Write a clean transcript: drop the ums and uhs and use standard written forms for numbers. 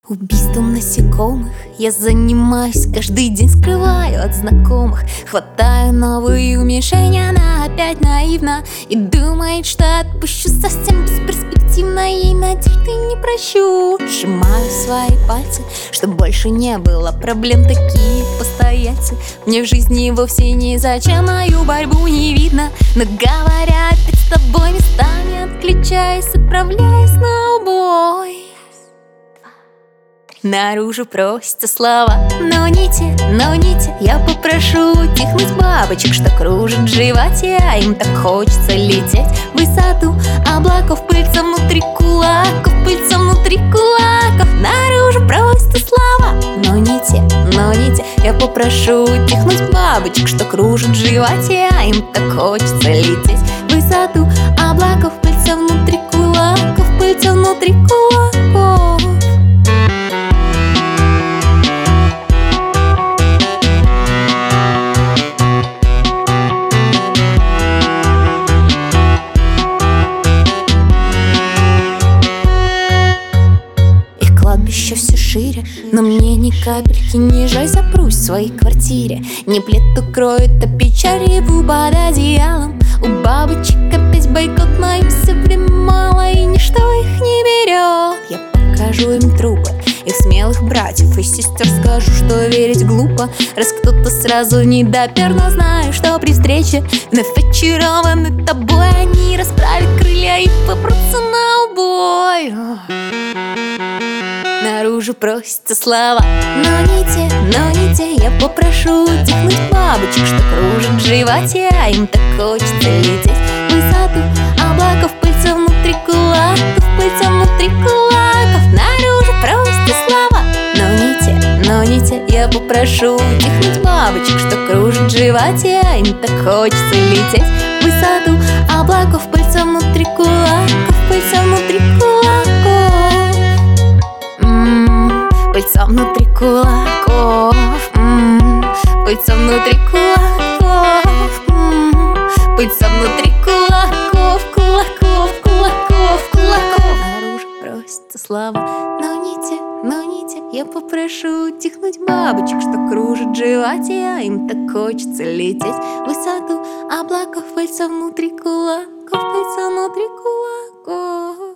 Убийством насекомых я занимаюсь каждый день, скрываю от знакомых. Хватаю новую мишень, она опять наивна и думает, что отпущу совсем бесперспективно. Ей надежды не прощу. Сжимаю свои пальцы, чтоб больше не было проблем. Такие постояльцы мне в жизни вовсе не зачем. Мою борьбу не видно, но говорят перед тобой местами, отключаясь, отправляясь на убой. Наружу просятся слова, но не те, я попрошу утихнуть бабочек, что кружат в животе, а им так хочется лететь в высоту облаков. Пыльца внутри кулаков, пыльца внутри кулаков. Наружу просятся слова, но не те, я попрошу утихнуть бабочек, что кружат в животе, а им так хочется лететь в высоту облаков. Пыльца внутри кулаков, пыльца внутри кулаков. Кладбище все шире, но мне ни капельки не жаль. Запрусь в своей квартире, не плед укроет, а печаль, реву под одеялом. У бабочек опять бойкот, но им все время мало, и ничто их не берет. Я покажу им трупы их смелых братьев и сестер, скажу, что верить глупо, раз кто-то сразу не допер. Но знаю, что при встрече вновь очарованы тобой, они расправят крылья и попрутся на убой. Наружу просятся слова, но не те, я попрошу утихнуть бабочек, что кружат в животе, а им так хочется лететь в высоту облаков. Пыльца внутри кулаков, пыльца внутри кулаков. Наружу просятся слова, но не те, я попрошу утихнуть бабочек, что кружат в животе, а им так хочется лететь в высоту облаков. Пыльца внутри кулаков, пыльца внутри кулаков. Пыльца внутри кулаков, пыльца внутри кулаков, пыльца внутри кулаков, кулаков, кулаков, кулаков. Наружу просятся слова, но не те, я попрошу утихнуть бабочек, что кружат в животе, а им так хочется лететь в высоту облаков. Пыльца внутри кулаков, пыльца внутри кулаков.